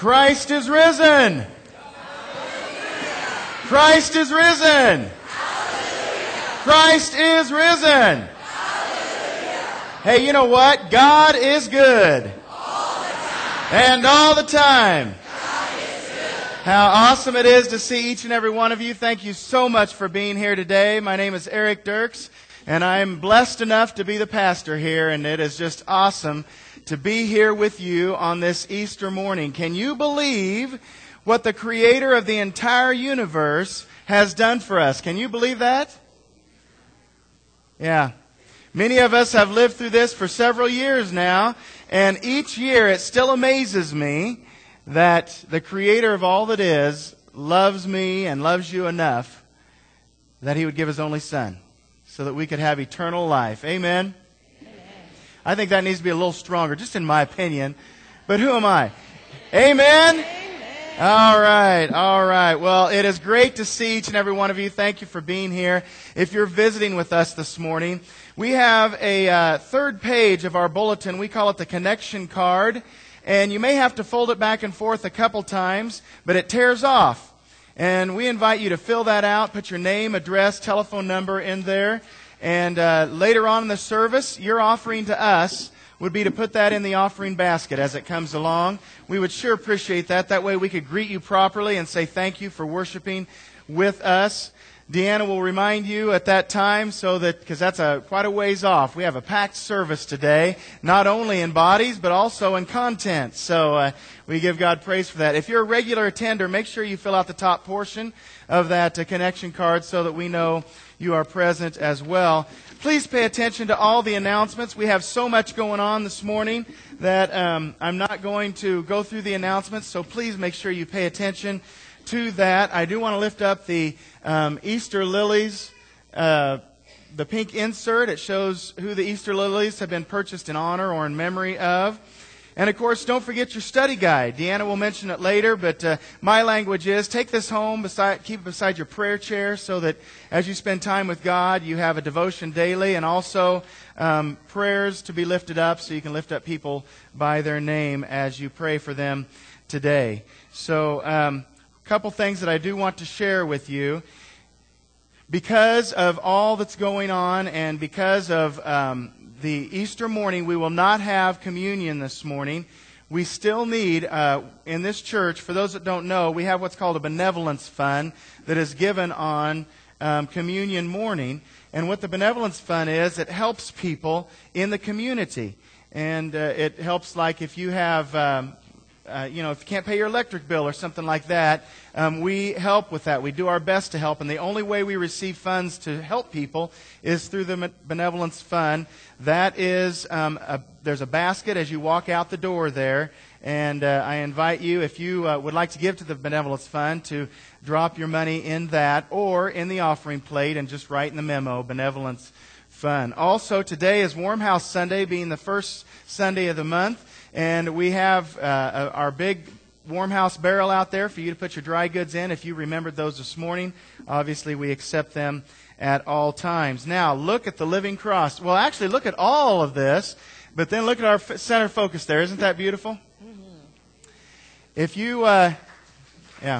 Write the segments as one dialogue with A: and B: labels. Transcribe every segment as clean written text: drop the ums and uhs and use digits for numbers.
A: Christ is risen. Christ is risen. Christ is risen. Hey, you know what? God is good. And all the time. How awesome it is to see each and every one of you. Thank you so much for being here today. My name is Eric Dirks, and I'm blessed enough to be the pastor here, and it is just awesome to be here with you on this Easter morning. Can you believe what the Creator of the entire universe has done for us? Can you believe that? Yeah. Many of us have lived through this for several years now, and each year it still amazes me that the Creator of all that is loves me and loves you enough that He would give His only Son so that we could have eternal life. Amen? I think that needs to be a little stronger, just in my opinion. But who am I? Amen? All right. Well, it is great to see each and every one of you. Thank you for being here. If you're visiting with us this morning, we have a third page of our bulletin. We call it the connection card. And you may have to fold it back and forth a couple times, but it tears off. And we invite you to fill that out, put your name, address, telephone number in there. And later on in the service, your offering to us would be to put that in the offering basket as it comes along. We would sure appreciate that. That way we could greet you properly and say thank you for worshiping with us. Deanna will remind you at that time, so that, because that's quite a ways off. We have a packed service today, not only in bodies, but also in content. So we give God praise for that. If you're a regular attender, make sure you fill out the top portion of that connection card so that we know you are present as well. Please pay attention to all the announcements. We have so much going on this morning that I'm not going to go through the announcements, so please make sure you pay attention to that. I do want to lift up the Easter lilies, the pink insert. It shows who the Easter lilies have been purchased in honor or in memory of. And, of course, don't forget your study guide. Deanna will mention it later, but my language is take this home, keep it beside your prayer chair so that as you spend time with God, you have a devotion daily, and also prayers to be lifted up so you can lift up people by their name as you pray for them today. So a couple things that I do want to share with you. Because of all that's going on and because of the Easter morning, we will not have communion this morning. We still need, in this church, for those that don't know, we have what's called a benevolence fund that is given on communion morning. And what the benevolence fund is, it helps people in the community. And it helps, like if you have, if you can't pay your electric bill or something like that, we help with that. We do our best to help. And the only way we receive funds to help people is through the benevolence fund. That is, there's a basket as you walk out the door there. And I invite you, if you would like to give to the benevolence fund, to drop your money in that or in the offering plate and just write in the memo, benevolence fund. Also, today is Warm House Sunday, being the first Sunday of the month. And we have our big Warm House barrel out there for you to put your dry goods in. If you remembered those this morning, obviously we accept them at all times. Now, look at the living cross. Well, actually, look at all of this, but then look at our center focus there. Isn't that beautiful? Mm-hmm. If you, yeah.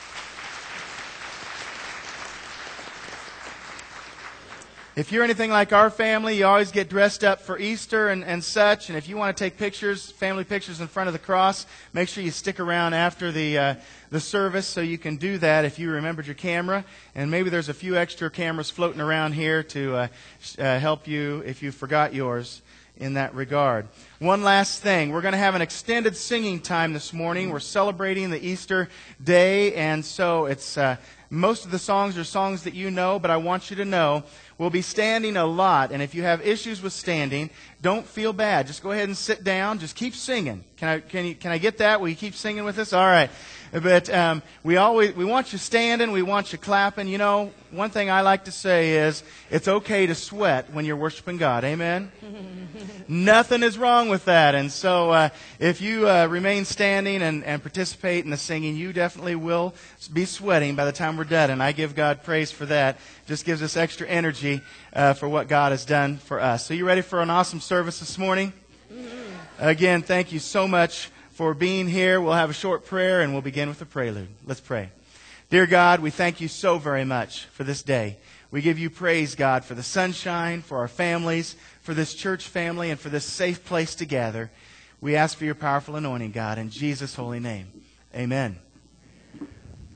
A: If you're anything like our family, you always get dressed up for Easter and such. And if you want to take pictures, family pictures in front of the cross, make sure you stick around after the service so you can do that if you remembered your camera. And maybe there's a few extra cameras floating around here to help you if you forgot yours in that regard. One last thing. We're going to have an extended singing time this morning. We're celebrating the Easter day, and so it's most of the songs are songs that you know, but I want you to know we'll be standing a lot, and if you have issues with standing, don't feel bad. Just go ahead and sit down. Just keep singing. Can I get that? Will you keep singing with us? All right. But we want you standing. We want you clapping. You know, one thing I like to say is it's okay to sweat when you're worshiping God. Amen? Nothing is wrong with that. And so if you remain standing and participate in the singing, you definitely will be sweating by the time we're done. And I give God praise for that. Just gives us extra energy for what God has done for us. So you ready for an awesome service this morning? Again, thank you so much for being here. We'll have a short prayer and we'll begin with the prelude. Let's pray. Dear God, we thank you so very much for this day. We give you praise, God, for the sunshine, for our families, for this church family, and for this safe place to gather. We ask for your powerful anointing, God, in Jesus' holy name. Amen.